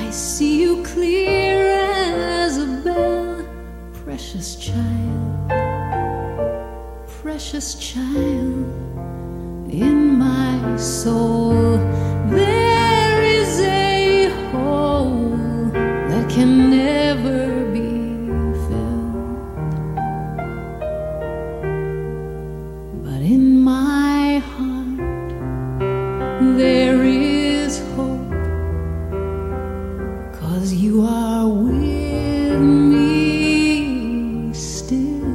I see you clear as a bell, precious child, precious child. In my soul there is a hole that can never be filled, but in my heart there is hope, 'cause you are with me still.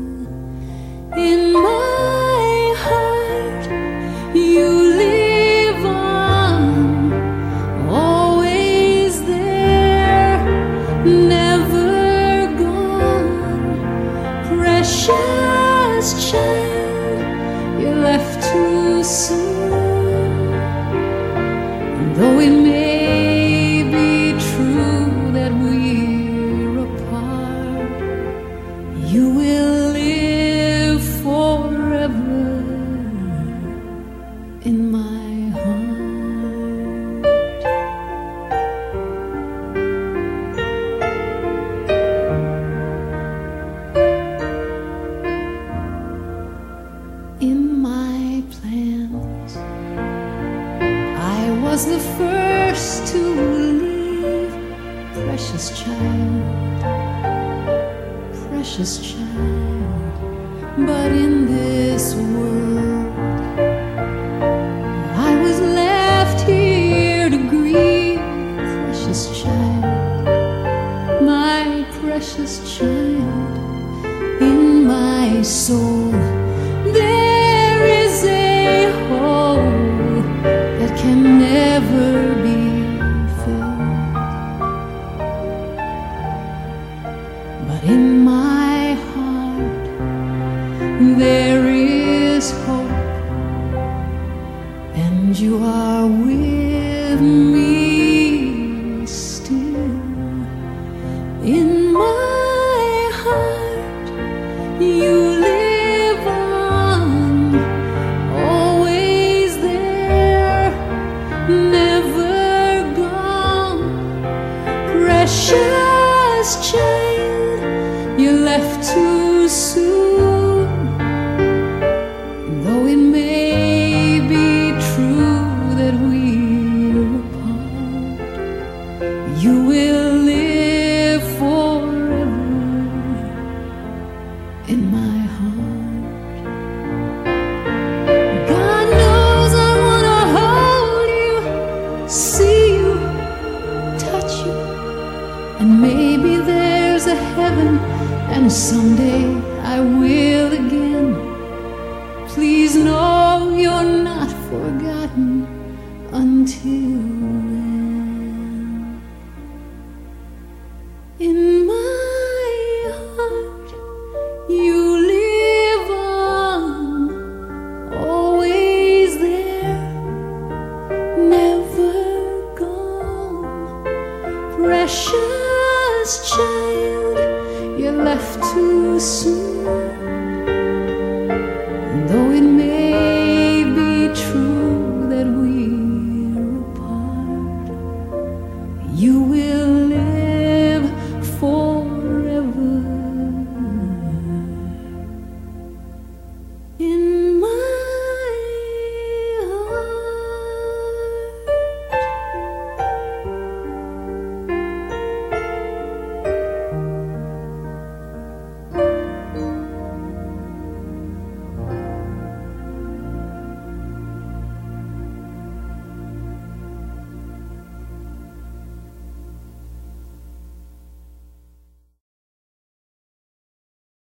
In my heart you live on, always there, never gone. Precious child, you left too soon. And though it may be true that we're apart, you will live forever in my heart. In my plans, I was the first to leave. Precious child, precious child. But in this world I was left here to grieve. Precious child, my precious child. In my soul there is a hole that can never be filled, but in my heart there is hope, and you are with me still. In my heart you live on, always there, never gone. Precious child, you left too soon. Though it may be true that we're apart, you will live forever in my heart. God knows I wanna hold you, see you, touch you, and maybe there's a heaven, and someday I will again. Please know you're not forgotten until then. In my heart you live on, always there, never gone. Precious child, you left too soon.